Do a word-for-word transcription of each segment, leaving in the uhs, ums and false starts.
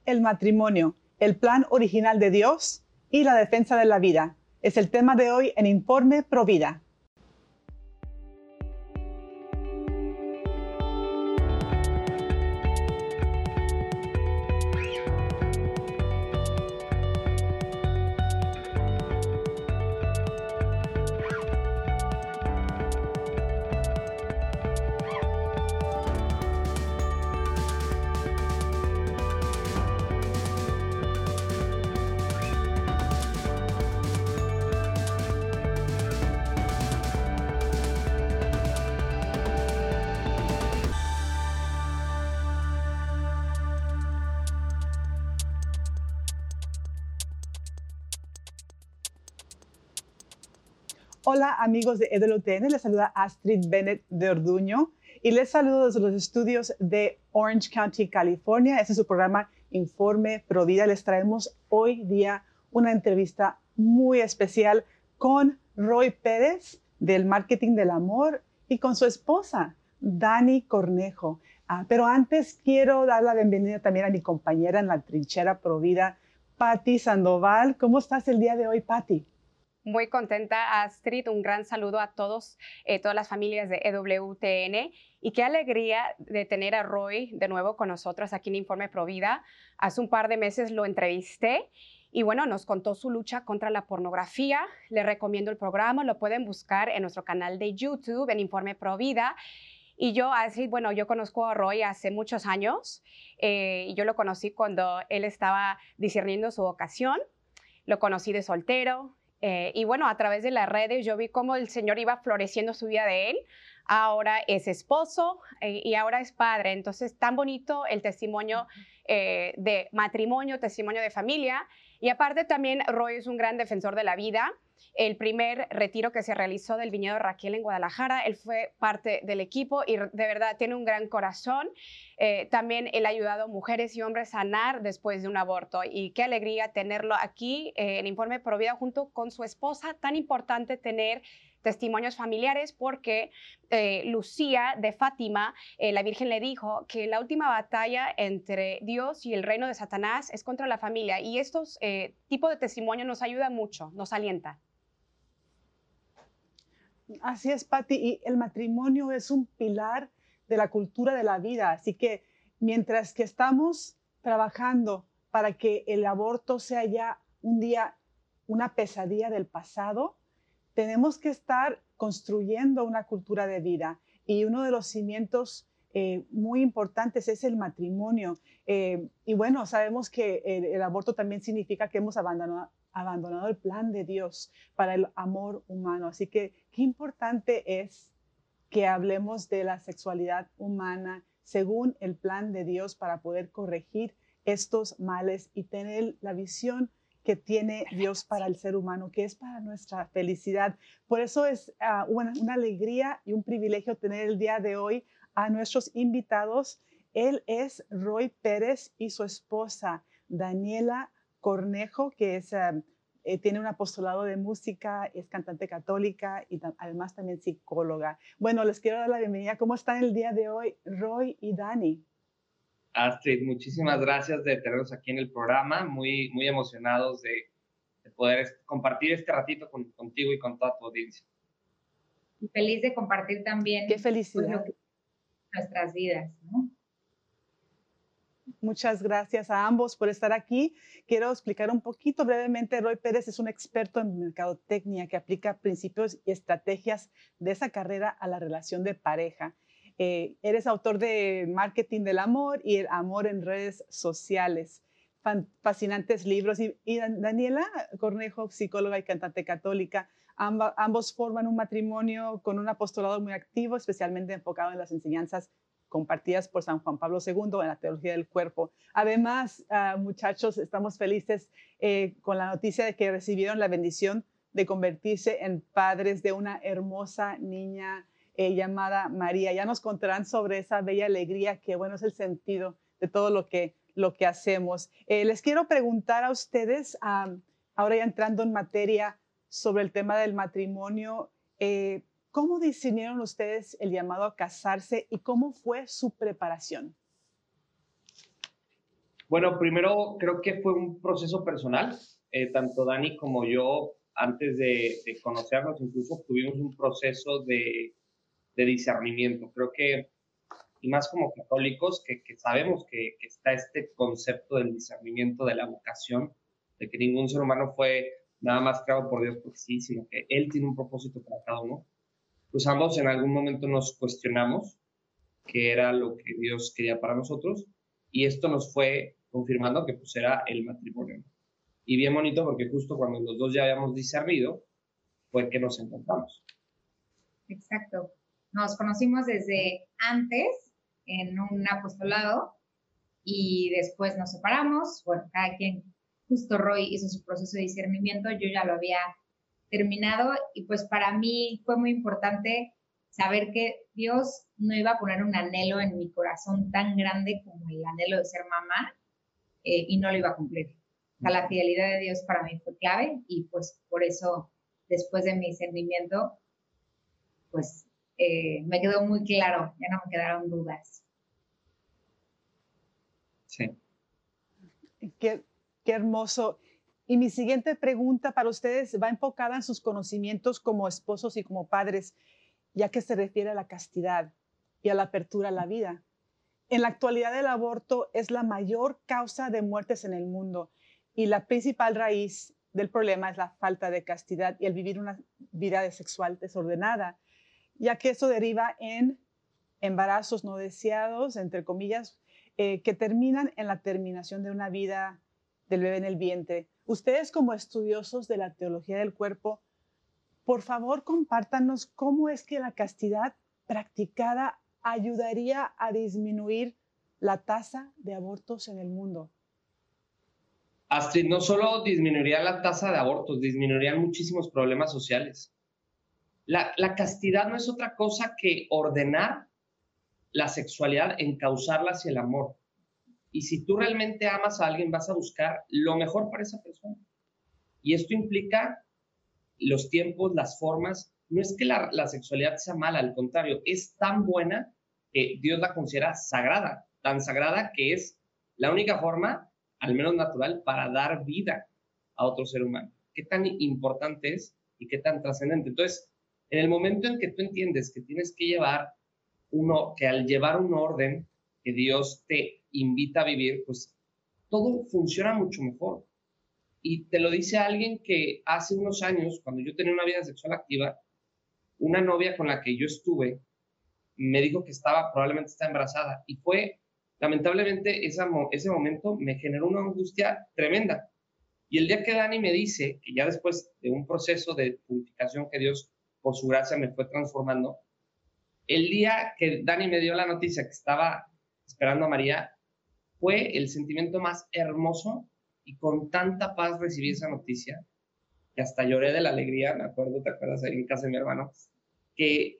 El matrimonio, el plan original de Dios y la defensa de la vida. Es el tema de hoy en Informe Provida. Hola amigos de E W T N, les saluda Astrid Bennett de Orduño y les saludo desde los estudios de Orange County, California. Este es su programa Informe Provida. Les traemos hoy día una entrevista muy especial con Roy Pérez del Marketing del Amor y con su esposa, Dani Cornejo. Ah, pero antes quiero dar la bienvenida también a mi compañera en la trinchera Provida, Patti Sandoval. ¿Cómo estás el día de hoy, Patti? Muy contenta, Astrid. Un gran saludo a todos, eh, todas las familias de E W T N. Y qué alegría de tener a Roy de nuevo con nosotros aquí en Informe Provida. Hace un par de meses lo entrevisté y bueno, nos contó su lucha contra la pornografía. Les recomiendo el programa, lo pueden buscar en nuestro canal de YouTube en Informe Provida. Y yo, Astrid, bueno, yo conozco a Roy hace muchos años. Eh, y yo lo conocí cuando él estaba discerniendo su vocación. Lo conocí de soltero. Eh, y bueno, a través de las redes yo vi cómo el Señor iba floreciendo su vida de él. Ahora es esposo eh, y ahora es padre. Entonces, tan bonito el testimonio eh, de matrimonio, testimonio de familia. Y aparte también Roy es un gran defensor de la vida. El primer retiro que se realizó del Viñedo Raquel en Guadalajara, él fue parte del equipo y de verdad tiene un gran corazón. Eh, también él ha ayudado a mujeres y hombres a sanar después de un aborto y qué alegría tenerlo aquí eh, en Informe Provida junto con su esposa. Tan importante tener testimonios familiares porque eh, Lucía de Fátima, eh, la Virgen le dijo que la última batalla entre Dios y el reino de Satanás es contra la familia y estos eh, tipos de testimonios nos ayudan mucho, nos alientan. Así es, Patti, y el matrimonio es un pilar de la cultura de la vida, así que mientras que estamos trabajando para que el aborto sea ya un día una pesadilla del pasado, tenemos que estar construyendo una cultura de vida y uno de los cimientos eh, muy importantes es el matrimonio. Eh, y bueno, sabemos que el, el aborto también significa que hemos abandonado, abandonado el plan de Dios para el amor humano. Así que qué importante es que hablemos de la sexualidad humana según el plan de Dios para poder corregir estos males y tener la visión que tiene Dios para el ser humano, que es para nuestra felicidad. Por eso es uh, una, una alegría y un privilegio tener el día de hoy a nuestros invitados. Él es Roy Pérez y su esposa, Daniela Cornejo, que es, uh, eh, tiene un apostolado de música, es cantante católica y ta además también psicóloga. Bueno, les quiero dar la bienvenida. ¿Cómo están el día de hoy, Roy y Dani? Astrid, muchísimas gracias de tenernos aquí en el programa, muy, muy emocionados de, de poder compartir este ratito con, contigo y con toda tu audiencia. Y feliz de compartir también Qué felicidad. Pues, lo que, nuestras vidas, ¿no? Muchas gracias a ambos por estar aquí. Quiero explicar un poquito brevemente. Roy Pérez es un experto en mercadotecnia que aplica principios y estrategias de esa carrera a la relación de pareja. Eh, eres autor de Marketing del Amor y El Amor en Redes Sociales. Fan, fascinantes libros. Y, y Daniela Cornejo, psicóloga y cantante católica, amba, ambos forman un matrimonio con un apostolado muy activo, especialmente enfocado en las enseñanzas compartidas por San Juan Pablo segundo en la teología del cuerpo. Además, uh, muchachos, estamos felices eh, con la noticia de que recibieron la bendición de convertirse en padres de una hermosa niña eh, llamada María. Ya nos contarán sobre esa bella alegría que, bueno, es el sentido de todo lo que, lo que hacemos. Eh, les quiero preguntar a ustedes, um, ahora ya entrando en materia sobre el tema del matrimonio, eh, ¿cómo discernieron ustedes el llamado a casarse y cómo fue su preparación? Bueno, primero creo que fue un proceso personal. Eh, tanto Dani como yo, antes de, de conocernos, incluso tuvimos un proceso de, de discernimiento. Creo que, y más como católicos, que, que sabemos que, que está este concepto del discernimiento, de la vocación, de que ningún ser humano fue nada más creado por Dios porque sí, sino que Él tiene un propósito para cada uno. Pues ambos en algún momento nos cuestionamos qué era lo que Dios quería para nosotros, y esto nos fue confirmando que pues era el matrimonio. Y bien bonito porque justo cuando los dos ya habíamos discernido fue que nos encontramos. Exacto. Nos conocimos desde antes en un apostolado y después nos separamos. Bueno, cada quien, justo Roy hizo su proceso de discernimiento, yo ya lo había terminado y pues para mí fue muy importante saber que Dios no iba a poner un anhelo en mi corazón tan grande como el anhelo de ser mamá eh, y no lo iba a cumplir. O sea, la fidelidad de Dios para mí fue clave y pues por eso después de mi discernimiento pues eh, me quedó muy claro, ya no me quedaron dudas. Sí. Qué, qué hermoso. Y mi siguiente pregunta para ustedes va enfocada en sus conocimientos como esposos y como padres, ya que se refiere a la castidad y a la apertura a la vida. En la actualidad, el aborto es la mayor causa de muertes en el mundo y la principal raíz del problema es la falta de castidad y el vivir una vida sexual desordenada, ya que eso deriva en embarazos no deseados, entre comillas, eh, que terminan en la terminación de una vida del bebé en el vientre. Ustedes, como estudiosos de la teología del cuerpo, por favor, compártanos cómo es que la castidad practicada ayudaría a disminuir la tasa de abortos en el mundo. Astrid, no solo disminuiría la tasa de abortos, disminuirían muchísimos problemas sociales. La, la castidad no es otra cosa que ordenar la sexualidad, encauzarla hacia el amor. Y si tú realmente amas a alguien, vas a buscar lo mejor para esa persona. Y esto implica los tiempos, las formas. No es que la, la sexualidad sea mala, al contrario, es tan buena que Dios la considera sagrada, tan sagrada que es la única forma, al menos natural, para dar vida a otro ser humano. Qué tan importante es y qué tan trascendente. Entonces, en el momento en que tú entiendes que tienes que llevar uno, que al llevar un orden que Dios te invita a vivir, pues todo funciona mucho mejor. Y te lo dice alguien que hace unos años, cuando yo tenía una vida sexual activa, una novia con la que yo estuve me dijo que estaba, probablemente está embarazada. Y fue, lamentablemente, esa, ese momento me generó una angustia tremenda. Y el día que Dani me dice, que ya después de un proceso de purificación que Dios, por su gracia, me fue transformando, el día que Dani me dio la noticia que estaba esperando a María, fue el sentimiento más hermoso y con tanta paz recibí esa noticia que hasta lloré de la alegría, me acuerdo, ¿te acuerdas? Ahí en casa de mi hermano, que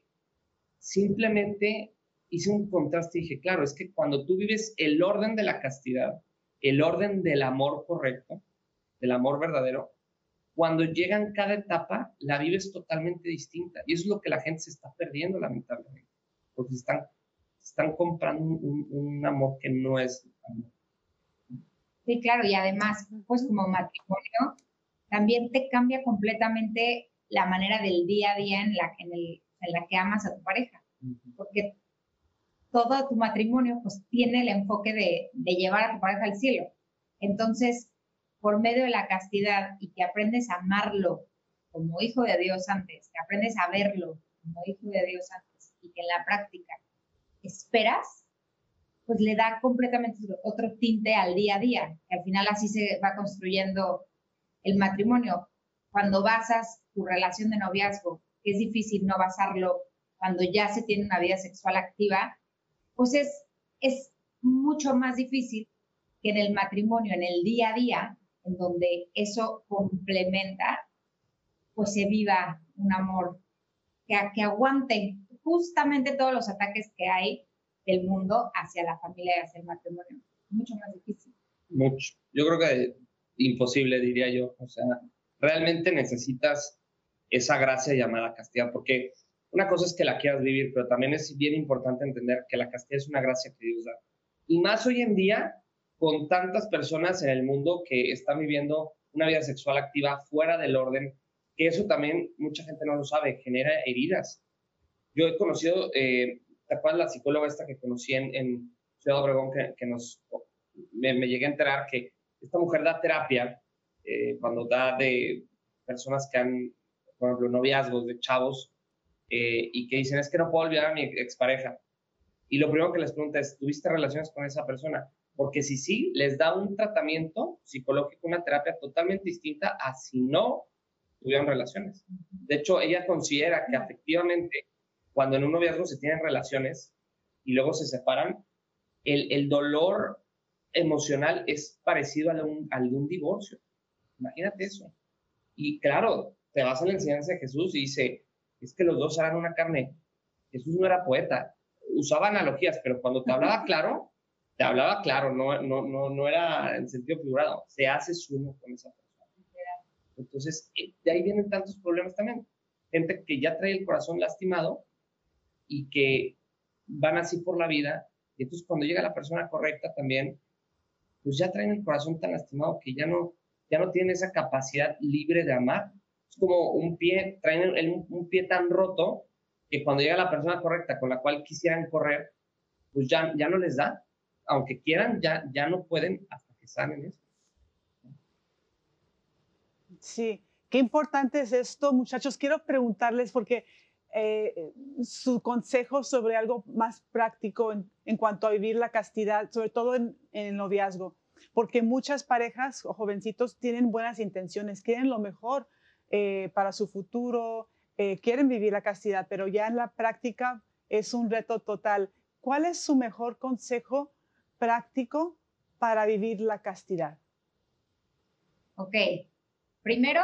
simplemente hice un contraste y dije, claro, es que cuando tú vives el orden de la castidad, el orden del amor correcto, del amor verdadero, cuando llega en cada etapa, la vives totalmente distinta. Y eso es lo que la gente se está perdiendo, lamentablemente, porque están, están comprando un, un amor que no es amor. Sí, claro, y además, pues como matrimonio, también te cambia completamente la manera del día a día en la, en el, en la que amas a tu pareja, porque todo tu matrimonio pues tiene el enfoque de, de llevar a tu pareja al cielo. Entonces, por medio de la castidad y que aprendes a amarlo como hijo de Dios antes, que aprendes a verlo como hijo de Dios antes y que en la práctica esperas, pues le da completamente otro tinte al día a día, que al final así se va construyendo el matrimonio. Cuando basas tu relación de noviazgo, que es difícil no basarlo cuando ya se tiene una vida sexual activa, pues es, es mucho más difícil que en el matrimonio, en el día a día, en donde eso complementa, pues se viva un amor que, que aguante justamente todos los ataques que hay del mundo hacia la familia y hacia el matrimonio. Mucho más difícil. Mucho. Yo creo que imposible, diría yo. O sea, realmente necesitas esa gracia llamada castidad, porque una cosa es que la quieras vivir, pero también es bien importante entender que la castidad es una gracia que Dios da. Y más hoy en día, con tantas personas en el mundo que están viviendo una vida sexual activa fuera del orden, que eso también mucha gente no lo sabe, genera heridas. Yo he conocido, eh, ¿te acuerdas la psicóloga esta que conocí en, en Ciudad Obregón que, que nos, me, me llegué a enterar que esta mujer da terapia eh, cuando da de personas que han, por ejemplo, noviazgos de chavos eh, y que dicen, es que no puedo olvidar a mi expareja. Y lo primero que les pregunta es, ¿tuviste relaciones con esa persona? Porque si sí, les da un tratamiento psicológico, una terapia totalmente distinta a si no tuvieron relaciones. De hecho, ella considera que efectivamente, cuando en un noviazgo se tienen relaciones y luego se separan, el, el dolor emocional es parecido al de, un, al de un divorcio. Imagínate eso. Y claro, te vas a la enseñanza de Jesús y dice, es que los dos harán una carne. Jesús no era poeta, usaba analogías, pero cuando te hablaba claro, te hablaba claro, no, no, no, no era en sentido figurado. Se hace uno con esa persona. Entonces, de ahí vienen tantos problemas también. Gente que ya trae el corazón lastimado y que van así por la vida. Y entonces, cuando llega la persona correcta también, pues ya traen el corazón tan lastimado que ya no, ya no tienen esa capacidad libre de amar. Es como un pie, traen el, un, un pie tan roto que cuando llega la persona correcta con la cual quisieran correr, pues ya, ya no les da. Aunque quieran, ya, ya no pueden hasta que sanen eso. Sí, qué importante es esto, muchachos. Quiero preguntarles porque eh, su consejo sobre algo más práctico en, en cuanto a vivir la castidad, sobre todo en, en el noviazgo, porque muchas parejas o jovencitos tienen buenas intenciones, quieren lo mejor eh, para su futuro, eh, quieren vivir la castidad, pero ya en la práctica es un reto total. ¿Cuál es su mejor consejo práctico para vivir la castidad? Ok. Primero,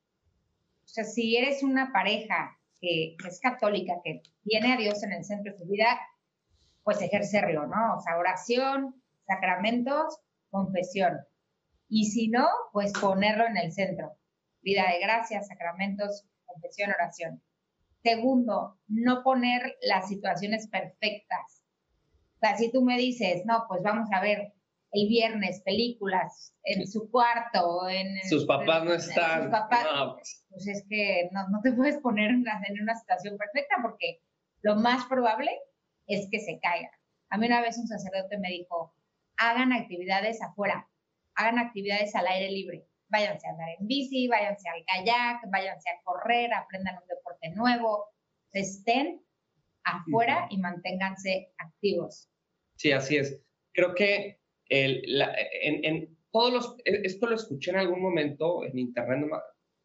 o sea, si eres una pareja que, que es católica, que tiene a Dios en el centro de su vida, pues ejercerlo, ¿no? O sea, oración, sacramentos, confesión. Y si no, pues ponerlo en el centro. Vida de gracia, sacramentos, confesión, oración. Segundo, no poner las situaciones perfectas. O sea, si tú me dices, no, pues vamos a ver el viernes películas en su cuarto, en sus papás en, no están. Sus papás, No. pues es que no, no te puedes poner en una, en una situación perfecta porque lo más probable es que se caiga. A mí una vez un sacerdote me dijo, hagan actividades afuera, hagan actividades al aire libre. Váyanse a andar en bici, váyanse al kayak, váyanse a correr, aprendan un deporte nuevo, estén afuera y manténganse activos. Sí, así es. Creo que el, la, en, en todos los, esto lo escuché en algún momento en internet, no,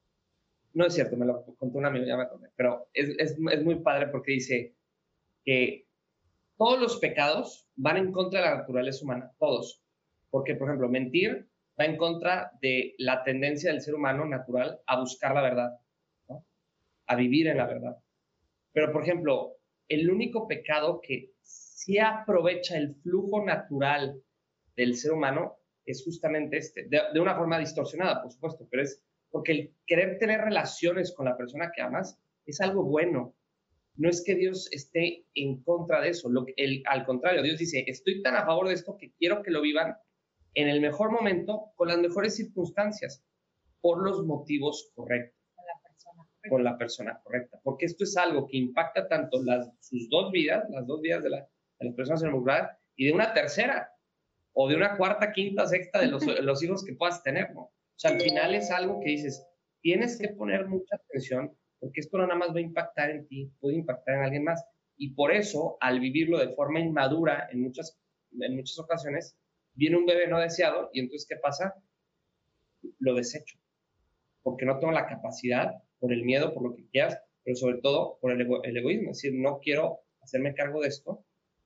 no es cierto, me lo contó un amigo, ya me acordé, pero es, es, es muy padre porque dice que todos los pecados van en contra de la naturaleza humana, todos. Porque, por ejemplo, mentir va en contra de la tendencia del ser humano natural a buscar la verdad, ¿no? A vivir en la verdad. Pero, por ejemplo, el único pecado que sí aprovecha el flujo natural del ser humano es justamente este, de, de una forma distorsionada, por supuesto, pero es porque el querer tener relaciones con la persona que amas es algo bueno. No es que Dios esté en contra de eso, lo, el, al contrario, Dios dice, estoy tan a favor de esto que quiero que lo vivan en el mejor momento, con las mejores circunstancias, por los motivos correctos, Con la persona correcta. con la persona correcta, porque esto es algo que impacta tanto las, sus dos vidas, las dos vidas de, la, de las personas involucradas, y de una tercera, o de una cuarta, quinta, sexta de los, los hijos que puedas tener, ¿no? O sea, al final es algo que dices, tienes que poner mucha atención, porque esto no nada más va a impactar en ti, puede impactar en alguien más. Y por eso, al vivirlo de forma inmadura en muchas, en muchas ocasiones, viene un bebé no deseado y entonces, ¿qué pasa? Lo desecho, porque no tengo la capacidad, por el miedo, por lo que quieras, pero sobre todo por el, ego, el egoísmo, es decir, no quiero hacerme cargo de esto.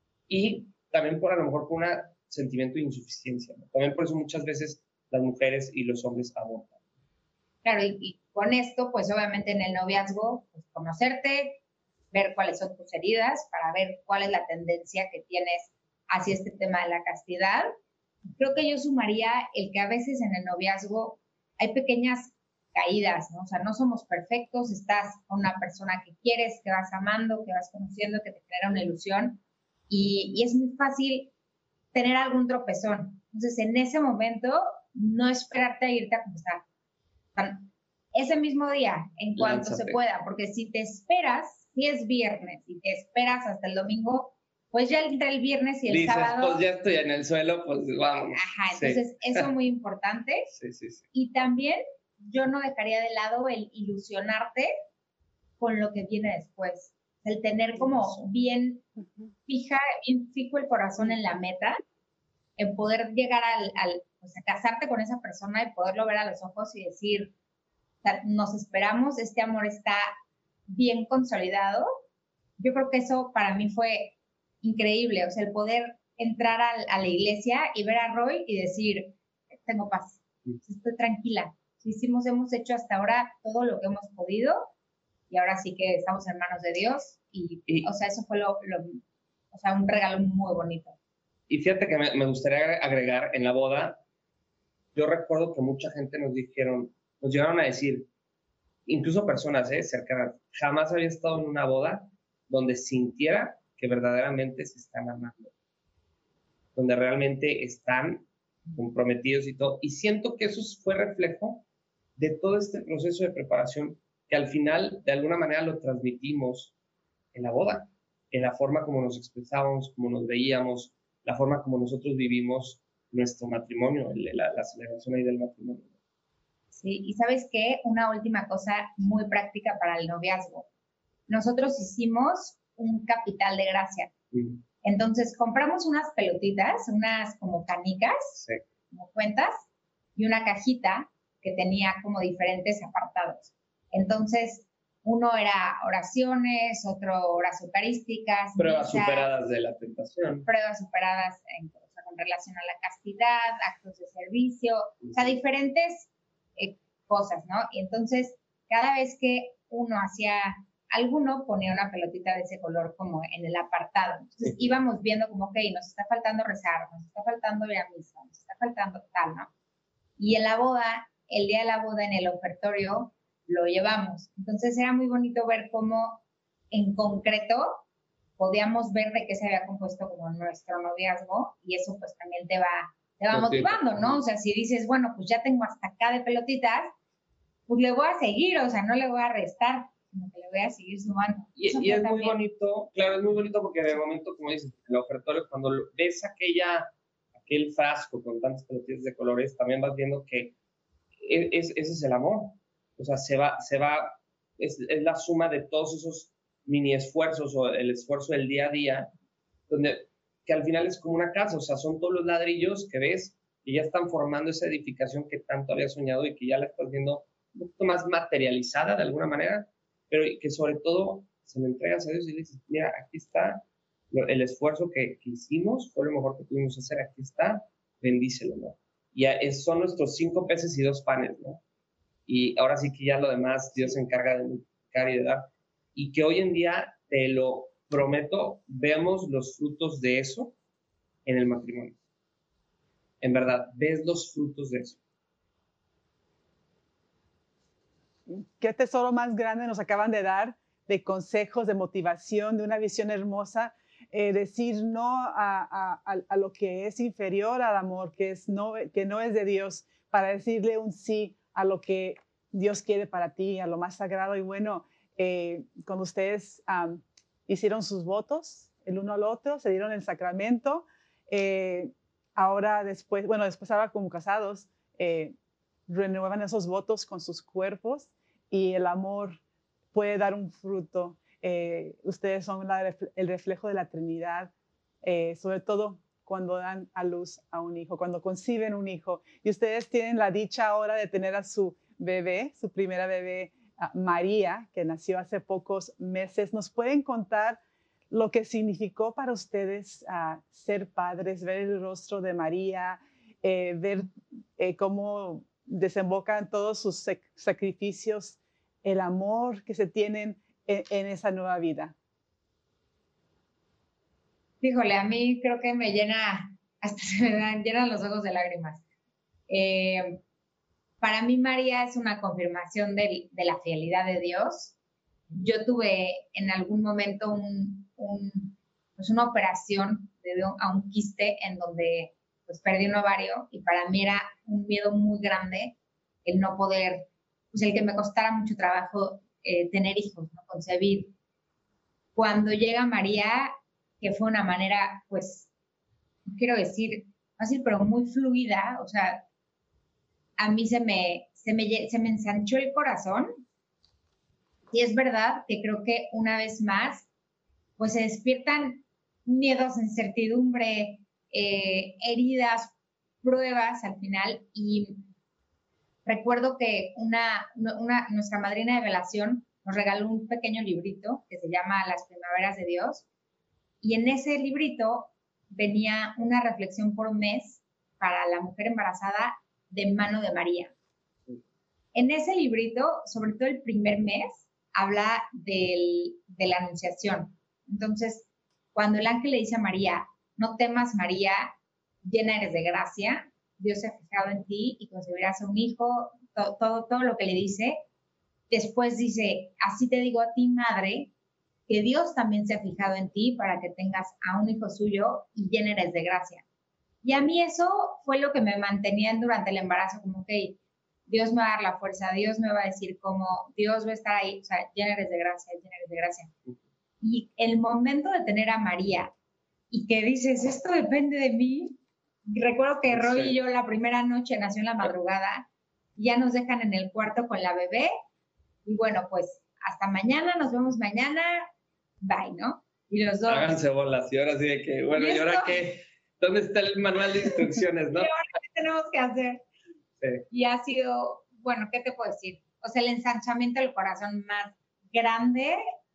Y también por a lo mejor por un sentimiento de insuficiencia, ¿no? También por eso muchas veces las mujeres y los hombres abortan. Claro, y, y con esto, pues obviamente en el noviazgo, pues conocerte, ver cuáles son tus heridas, para ver cuál es la tendencia que tienes hacia este tema de la castidad. Creo que yo sumaría el que a veces en el noviazgo hay pequeñas caídas, ¿no? O sea, no somos perfectos, estás con una persona que quieres, que vas amando, que vas conociendo, que te genera una ilusión, y, y es muy fácil tener algún tropezón. Entonces, en ese momento, no esperarte a irte a acostar. Ese mismo día, en cuanto Lánzate. se pueda, porque si te esperas, si es viernes, y te esperas hasta el domingo, pues ya entre el viernes y el Dices, sábado... pues ya estoy en el suelo, pues vamos. Ajá, Sí. entonces eso es muy importante. Sí, sí, sí. Y también yo no dejaría de lado el ilusionarte con lo que viene después. El tener como bien fija, bien fijo el corazón en la meta, en poder llegar al, al pues a casarte con esa persona y poderlo ver a los ojos y decir, o sea, nos esperamos, este amor está bien consolidado. Yo creo que eso para mí fue increíble, o sea, el poder entrar a, a la iglesia y ver a Roy y decir, tengo paz, estoy tranquila. Hicimos, hemos hecho hasta ahora todo lo que hemos podido y ahora sí que estamos en manos de Dios y, y o sea, eso fue lo, lo, o sea, un regalo muy bonito. Y fíjate que me, me gustaría agregar en la boda, yo recuerdo que mucha gente nos dijeron, nos llegaron a decir, incluso personas eh, cercanas, jamás había estado en una boda donde sintiera que verdaderamente se están amando, donde realmente están comprometidos y todo. Y siento que eso fue reflejo de todo este proceso de preparación que al final, de alguna manera, lo transmitimos en la boda, en la forma como nos expresábamos, como nos veíamos, la forma como nosotros vivimos nuestro matrimonio, la, la celebración ahí del matrimonio. Sí, y ¿sabes qué? Una última cosa muy práctica para el noviazgo. Nosotros hicimos un capital de gracia. Mm. Entonces, compramos unas pelotitas, unas como canicas, sí. como cuentas, y una cajita que tenía como diferentes apartados. Entonces, uno era oraciones, otro horas eucarísticas. Pruebas misas, superadas de la tentación. Pruebas superadas en, o sea, con relación a la castidad, actos de servicio, sí. O sea, diferentes eh, cosas, ¿no? Y entonces, cada vez que uno hacía alguno, ponía una pelotita de ese color como en el apartado. Entonces, sí. Íbamos viendo como, ok, nos está faltando rezar, nos está faltando ir a misa, nos está faltando tal, ¿no? Y en la boda, el día de la boda en el ofertorio, lo llevamos. Entonces, era muy bonito ver cómo, en concreto, podíamos ver de qué se había compuesto como nuestro noviazgo, y eso pues también te va, te va motivando, ¿no? O sea, si dices, bueno, pues ya tengo hasta acá de pelotitas, pues le voy a seguir, o sea, no le voy a restar, sino que le voy a seguir sumando. Y, y es también muy bonito, claro, es muy bonito porque de momento, como dices, el ofertorio, cuando ves aquella, aquel frasco con tantas pelotitas de colores, también vas viendo que es, ese es el amor. O sea, se va, se va, es, es la suma de todos esos mini esfuerzos o el esfuerzo del día a día, donde, que al final es como una casa, o sea, son todos los ladrillos que ves que ya están formando esa edificación que tanto habías soñado y que ya la estás viendo un poquito más materializada de alguna manera, pero que sobre todo se lo entregas a Dios y le dices, mira, aquí está el esfuerzo que, que hicimos, fue lo mejor que pudimos hacer, aquí está, bendícelo, ¿no? Y es, son nuestros cinco peces y dos panes, ¿no? Y ahora sí que ya lo demás Dios se encarga de multiplicar y de dar. Y que hoy en día, te lo prometo, vemos los frutos de eso en el matrimonio. En verdad, ves los frutos de eso. Qué tesoro más grande nos acaban de dar de consejos, de motivación, de una visión hermosa. Eh, decir no a, a, a lo que es inferior al amor, que, es no, que no es de Dios, para decirle un sí a lo que Dios quiere para ti, a lo más sagrado. Y bueno, eh, cuando ustedes um, hicieron sus votos el uno al otro, se dieron el sacramento, eh, ahora después, bueno, después ahora como casados, eh, renuevan esos votos con sus cuerpos y el amor puede dar un fruto. Eh, ustedes son la, el reflejo de la Trinidad, eh, sobre todo cuando dan a luz a un hijo, cuando conciben un hijo. Y ustedes tienen la dicha ahora de tener a su bebé, su primera bebé, uh, María, que nació hace pocos meses. ¿Nos pueden contar lo que significó para ustedes uh, ser padres, ver el rostro de María, eh, ver eh, cómo desembocan todos sus sac sacrificios, el amor que se tienen en, en esa nueva vida? Híjole, a mí creo que me llena, hasta se me dan, llenan los ojos de lágrimas. Eh, para mí María es una confirmación de, de la fidelidad de Dios. Yo tuve en algún momento un, un, pues una operación debido a un quiste en donde pues perdí un ovario y para mí era un miedo muy grande el no poder, pues el que me costara mucho trabajo eh, tener hijos, ¿no? Concebir. Cuando llega María, que fue una manera, pues, no quiero decir fácil, pero muy fluida, o sea, a mí se me, se me, se me ensanchó el corazón. Y es verdad que creo que una vez más, pues se despiertan miedos, incertidumbre, eh, heridas, pruebas al final. Y recuerdo que una, una, nuestra madrina de velación nos regaló un pequeño librito que se llama Las Primaveras de Dios. Y en ese librito venía una reflexión por mes para la mujer embarazada de mano de María. En ese librito, sobre todo el primer mes, habla del, de la anunciación. Entonces, cuando el ángel le dice a María, no temas María, llena eres de gracia, Dios se ha fijado en ti y concebirás a un hijo, todo, todo, todo lo que le dice. Después dice, así te digo a ti, madre, que Dios también se ha fijado en ti para que tengas a un hijo suyo y llena eres de gracia. Y a mí eso fue lo que me mantenía durante el embarazo, como que Dios me va a dar la fuerza, Dios me va a decir cómo, Dios va a estar ahí, o sea, llena eres de gracia, llena eres de gracia. Y el momento de tener a María y que dices, esto depende de mí. Recuerdo que Roy y yo la primera noche nació en la madrugada, ya nos dejan en el cuarto con la bebé y bueno, pues hasta mañana, nos vemos mañana, bye, ¿no? Y los dos. Háganse bolas y ahora sí de que, bueno, ¿y, ¿y ahora qué? ¿Dónde está el manual de instrucciones, no? ¿Y ahora qué tenemos que hacer? Sí. Y ha sido, bueno, ¿qué te puedo decir? O sea, el ensanchamiento del corazón más grande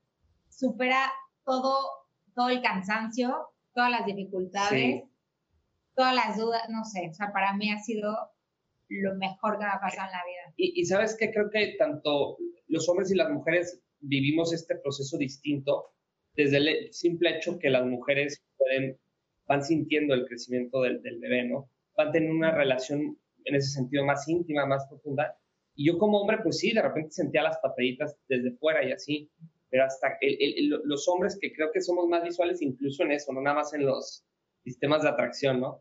supera todo, todo el cansancio, todas las dificultades, sí. todas las dudas, no sé, o sea, para mí ha sido lo mejor que me ha pasado en la vida. Y, y sabes que creo que tanto los hombres y las mujeres vivimos este proceso distinto desde el simple hecho que las mujeres pueden, van sintiendo el crecimiento del, del bebé, ¿no? Van teniendo una relación en ese sentido más íntima, más profunda. Y yo como hombre, pues sí, de repente sentía las pataditas desde fuera y así, pero hasta el, el, el, los hombres que creo que somos más visuales incluso en eso, no nada más en los sistemas de atracción, ¿no?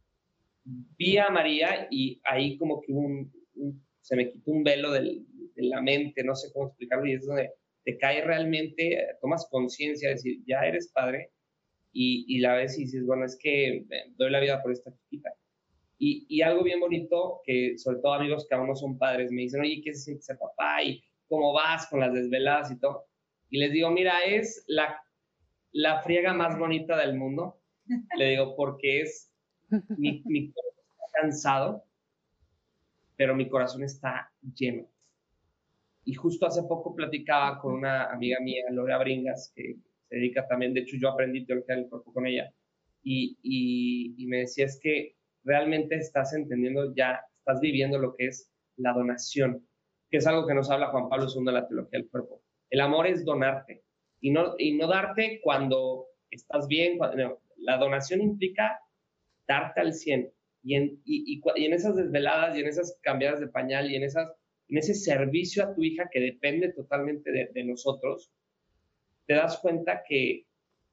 Vi a María y ahí como que un, un, se me quitó un velo del, de la mente, no sé cómo explicarlo, y es donde te cae realmente, tomas conciencia de decir, ya eres padre, y, y la ves y dices, bueno, es que doy la vida por esta chiquita. Y, y algo bien bonito, que sobre todo amigos que aún no son padres, me dicen, oye, ¿qué se siente ser papá? ¿Y cómo vas con las desveladas y todo? Y les digo, mira, es la, la friega más bonita del mundo. Le digo, porque es, mi, mi cuerpo está cansado, pero mi corazón está lleno. Y justo hace poco platicaba con una amiga mía, Lore Bringas, que se dedica también, de hecho yo aprendí teología del cuerpo con ella, y, y, y me decía, es que realmente estás entendiendo ya, estás viviendo lo que es la donación, que es algo que nos habla Juan Pablo segundo de la teología del cuerpo. El amor es donarte, y no, y no darte cuando estás bien, cuando, no, la donación implica darte al cien, y en, y, y, y en esas desveladas, y en esas cambiadas de pañal, y en, esas, en ese servicio a tu hija que depende totalmente de, de nosotros, te das cuenta que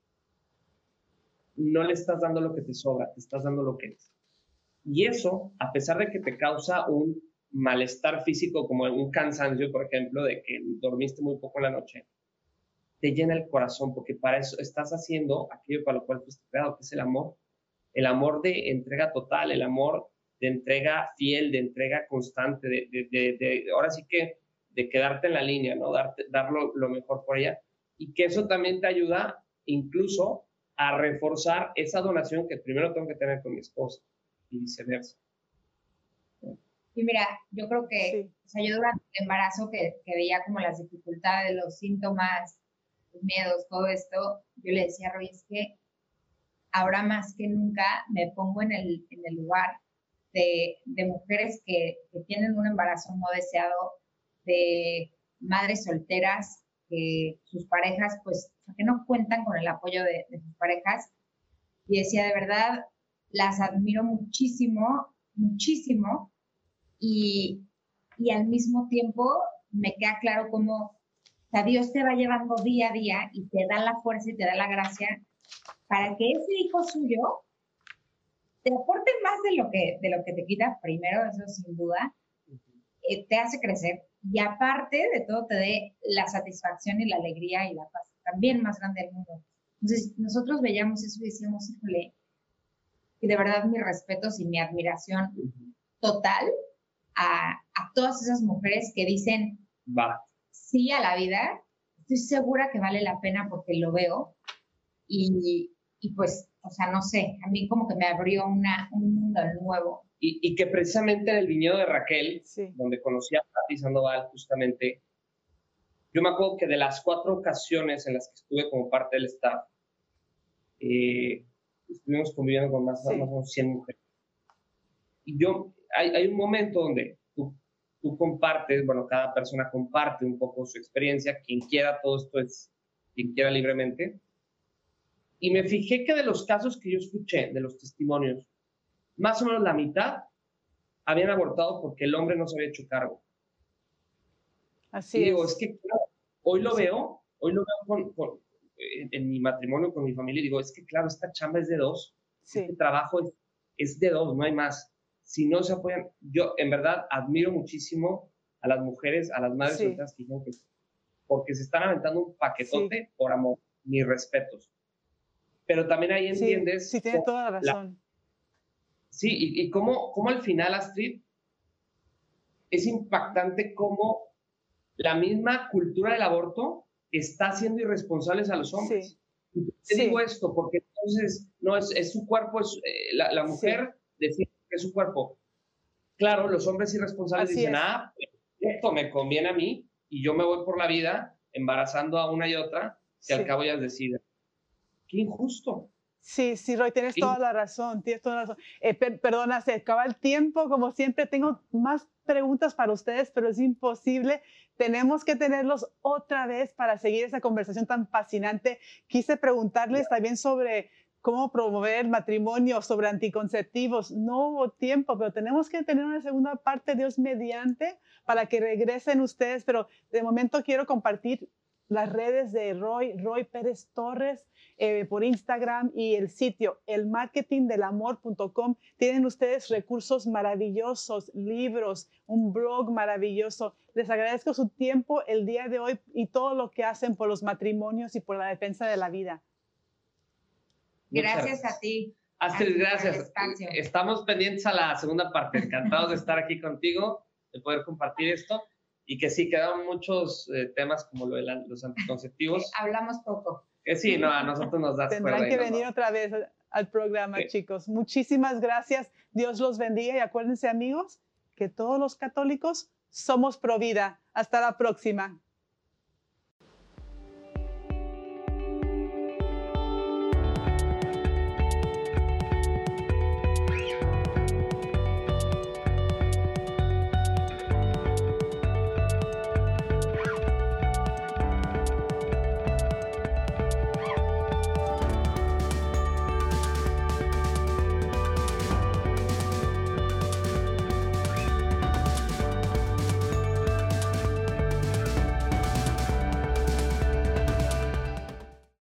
no le estás dando lo que te sobra, te estás dando lo que es. Y eso, a pesar de que te causa un malestar físico, como un cansancio, por ejemplo, de que dormiste muy poco en la noche, te llena el corazón, porque para eso estás haciendo aquello para lo cual fuiste creado, que es el amor. El amor de entrega total, el amor de entrega fiel, de entrega constante, de, de, de, de ahora sí que de quedarte en la línea, ¿no? Darte, dar lo, lo mejor por ella. Y que eso también te ayuda incluso a reforzar esa donación que primero tengo que tener con mi esposa y viceversa. Y mira, yo creo que, sí. o sea, yo durante el embarazo que, que veía como las dificultades, los síntomas, los miedos, todo esto, yo le decía a Roy, es que ahora más que nunca me pongo en el, en el lugar de, de mujeres que, que tienen un embarazo no deseado, de madres solteras, que sus parejas, pues, que no cuentan con el apoyo de, de sus parejas. Y decía, de verdad, las admiro muchísimo, muchísimo, y, y al mismo tiempo me queda claro cómo, o sea, Dios te va llevando día a día y te da la fuerza y te da la gracia para que ese hijo suyo te aporte más de lo que, de lo que te quita, primero, eso sin duda, eh, te hace crecer y aparte de todo te dé la satisfacción y la alegría y la paz también más grande del mundo. Entonces, nosotros veíamos eso y decíamos, híjole, y de verdad mis respetos y mi admiración total a, a todas esas mujeres que dicen Va. sí a la vida. Estoy segura que vale la pena porque lo veo y, y pues, o sea, no sé, a mí como que me abrió una, un mundo nuevo. Y, y que precisamente en el viñedo de Raquel, Sí. donde conocí a Pati Sandoval, justamente, yo me acuerdo que de las cuatro ocasiones en las que estuve como parte del staff, eh, estuvimos conviviendo con más, Sí. más o menos cien mujeres. Y yo, hay, hay un momento donde tú, tú compartes, bueno, cada persona comparte un poco su experiencia, quien quiera, todo esto es quien quiera libremente. Y me fijé que de los casos que yo escuché, de los testimonios, más o menos la mitad habían abortado porque el hombre no se había hecho cargo. Así y digo, es. es que claro, hoy lo Sí. veo, hoy lo veo con, con, en, en mi matrimonio, con mi familia, y digo, es que claro, esta chamba es de dos, Sí. este trabajo es, es de dos, no hay más. Si no se apoyan, yo en verdad admiro muchísimo a las mujeres, a las madres Sí. solteras que dijeron que porque se están aventando un paquetote Sí. por amor, mis respetos. Pero también ahí Sí, entiendes... sí, tiene cómo toda la la- razón. sí, y, y cómo, cómo al final, Astrid, es impactante cómo la misma cultura del aborto está haciendo irresponsables a los hombres. Sí. ¿Y por qué Sí. digo esto? Porque entonces, no, es, es su cuerpo, es, eh, la, la mujer decide que es su cuerpo. Claro, los hombres irresponsables Así dicen, es. ah, esto me conviene a mí y yo me voy por la vida embarazando a una y otra, que Sí. al cabo ellas deciden. Qué injusto. Sí, sí, Roy, tienes Sí. toda la razón, tienes toda la razón. Eh, per- perdona, se acaba el tiempo, como siempre tengo más preguntas para ustedes, pero es imposible. Tenemos que tenerlos otra vez para seguir esa conversación tan fascinante. Quise preguntarles también sobre cómo promover el matrimonio, sobre anticonceptivos. No hubo tiempo, pero tenemos que tener una segunda parte, Dios mediante, para que regresen ustedes. Pero de momento quiero compartir las redes de Roy, Roy Pérez Torres, eh, por Instagram y el sitio el marketing del amor punto com. Tienen ustedes recursos maravillosos, libros, un blog maravilloso. Les agradezco su tiempo el día de hoy y todo lo que hacen por los matrimonios y por la defensa de la vida. Muchas Gracias a ti. Astrid, Por el gracias. espacio. Estamos pendientes a la segunda parte. Encantados de estar aquí contigo, de poder compartir esto. Y que sí, quedaron muchos eh, temas como lo de la- los anticonceptivos. Eh, hablamos poco. Que sí, no, a nosotros nos da Tendrán cuerda y que nos venir vamos. otra vez al programa, Sí. chicos. Muchísimas gracias. Dios los bendiga y acuérdense, amigos, que todos los católicos somos pro vida. Hasta la próxima.